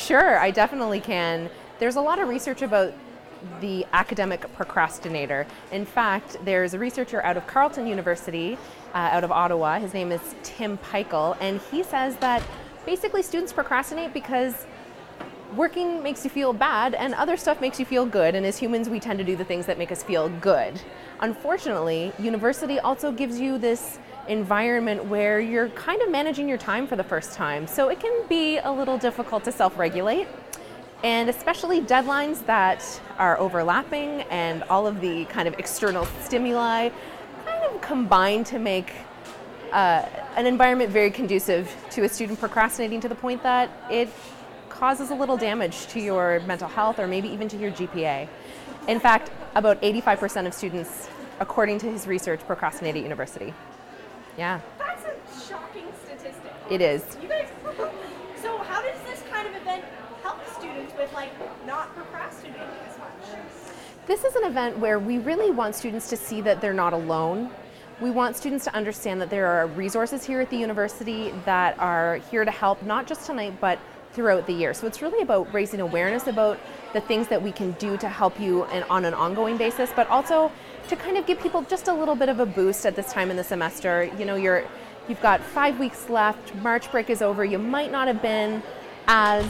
Sure, I definitely can. There's a lot of research about the academic procrastinator. In fact, there's a researcher out of Carleton University, out of Ottawa. His name is Tim Peichel, and he says that basically students procrastinate because working makes you feel bad and other stuff makes you feel good, and as humans we tend to do the things that make us feel good. Unfortunately, university also gives you this environment where you're kind of managing your time for the first time, so it can be a little difficult to self-regulate, and especially deadlines that are overlapping and all of the kind of external stimuli kind of combine to make an environment very conducive to a student procrastinating to the point that it causes a little damage to your mental health or maybe even to your GPA. In fact, about 85% of students, according to his research, procrastinate at university. Yeah. That's a shocking statistic. It is. You guys, so how does this kind of event help students with not procrastinating as much? This is an event where we really want students to see that they're not alone. We want students to understand that there are resources here at the university that are here to help, not just tonight, but throughout the year. So it's really about raising awareness about the things that we can do to help you on an ongoing basis, but also to kind of give people just a little bit of a boost at this time in the semester. You know, you've got 5 weeks left, March break is over, you might not have been as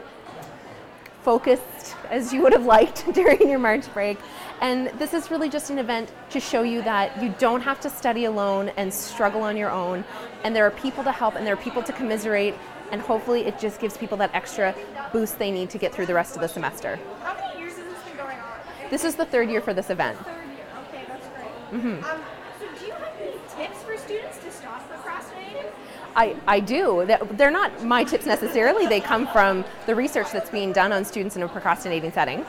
focused as you would have liked during your March break. And this is really just an event to show you that you don't have to study alone and struggle on your own. And there are people to help and there are people to commiserate. And hopefully it just gives people that extra boost they need to get through the rest of the semester. How many years has this been going on? This is the third year for this event. Third year. Okay, that's great. So do you have any tips for students to stop procrastinating? I do. They're not my tips necessarily. They come from the research that's being done on students in a procrastinating setting.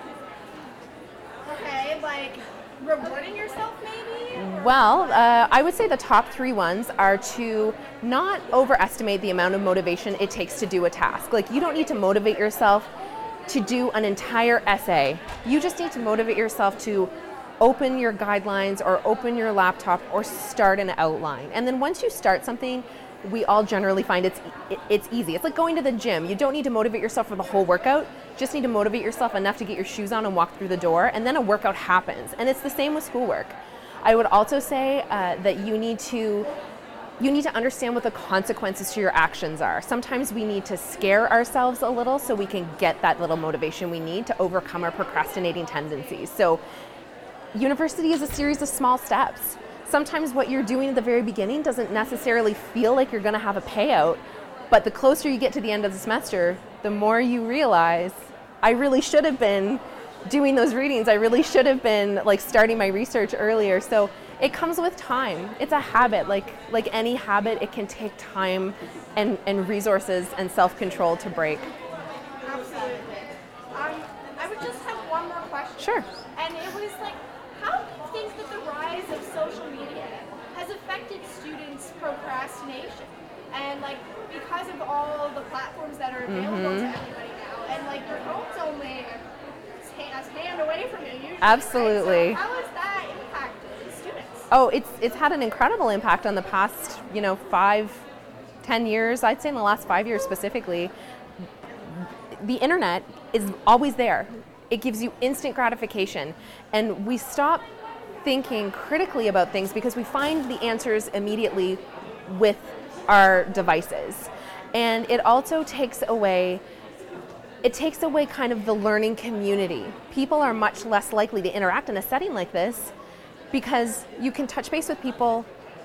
Okay, rewarding yourself maybe? Well, I would say the top 3 ones are to not overestimate the amount of motivation it takes to do a task. You don't need to motivate yourself to do an entire essay. You just need to motivate yourself to open your guidelines or open your laptop or start an outline. And then once you start something, we all generally find it's easy. It's like going to the gym. You don't need to motivate yourself for the whole workout. Just need to motivate yourself enough to get your shoes on and walk through the door, and then a workout happens. And it's the same with schoolwork. I would also say that you need to understand what the consequences to your actions are. Sometimes we need to scare ourselves a little so we can get that little motivation we need to overcome our procrastinating tendencies. So university is a series of small steps. Sometimes what you're doing at the very beginning doesn't necessarily feel like you're going to have a payout, but the closer you get to the end of the semester, the more you realize, I really should have been doing those readings. I really should have been starting my research earlier. So it comes with time. It's a habit. Like any habit, it can take time and resources and self-control to break. Absolutely. I would just have one more question. Sure. And it was how do you think that the rise of social media has affected students' procrastination? And because of all the platforms that are available to everybody now, and your phone's only a hand away from you usually. Absolutely. Right? So how has that impacted students? Oh, it's had an incredible impact on the past, 5-10 years. I'd say in the last 5 years specifically. The internet is always there. It gives you instant gratification, and we stop thinking critically about things because we find the answers immediately with our devices. And it also takes away kind of the learning community. People are much less likely to interact in a setting like this because you can touch base with people,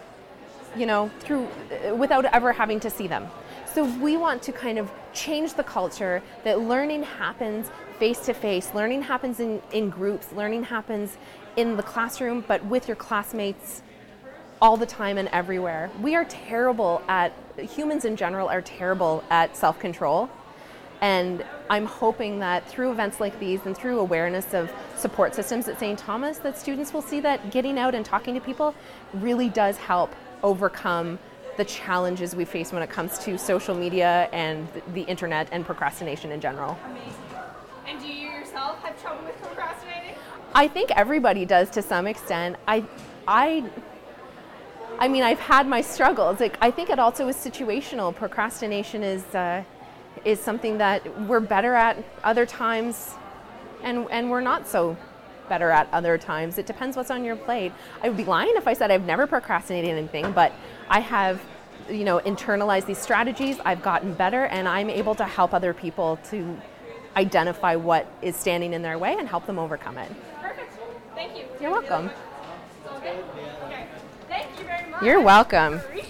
without ever having to see them. So we want to kind of change the culture that learning happens face-to-face, learning happens in groups, learning happens in the classroom, but with your classmates all the time and everywhere. Humans in general are terrible at self-control. And I'm hoping that through events like these and through awareness of support systems at St. Thomas, that students will see that getting out and talking to people really does help overcome the challenges we face when it comes to social media and the internet and procrastination in general. Amazing. And do you yourself have trouble with procrastinating? I think everybody does to some extent. I mean, I've had my struggles. I think it also is situational. Procrastination is something that we're better at other times, and we're not so better at other times. It depends what's on your plate. I would be lying if I said I've never procrastinated anything, but I have, internalized these strategies. I've gotten better, and I'm able to help other people to identify what is standing in their way and help them overcome it. Perfect. Thank you. You're welcome. Okay. Thank you very much. You're welcome.